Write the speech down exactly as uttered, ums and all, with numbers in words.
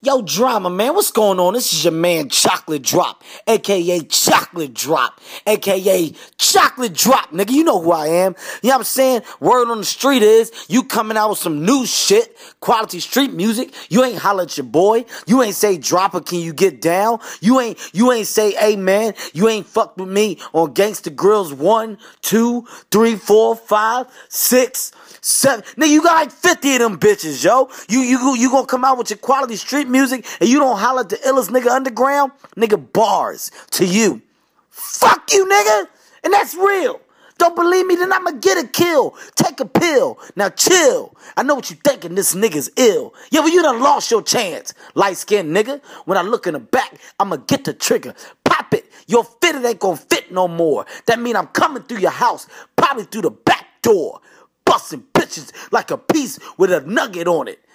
Yo, Drama, man, what's going on? This is your man, Chocolate Drop, a k a. Chocolate Drop, a k a. Chocolate Drop, nigga. You know who I am. You know what I'm saying? Word on the street is, you coming out with some new shit, quality street music. You ain't holler at your boy. You ain't say, Dropper, can you get down? You ain't, you ain't say, hey, man, you ain't fucked with me on Gangsta Grills one, two, three, four, five, six, seven. Nigga, you got like fifty of them bitches, yo. You, you, you gonna come out with your quality street music and you don't holler at the illest nigga underground? Nigga, bars to you. Fuck you, nigga. And that's real. Don't believe me? Then I'ma get a kill. Take a pill. Now chill. I know what you thinking, this nigga's ill. Yeah, but you done lost your chance, light-skinned nigga. When I look in the back, I'ma get the trigger. Pop it. Your fitted ain't gonna fit no more. That mean I'm coming through your house, probably through the back door. Busting bitches like a piece with a nugget on it.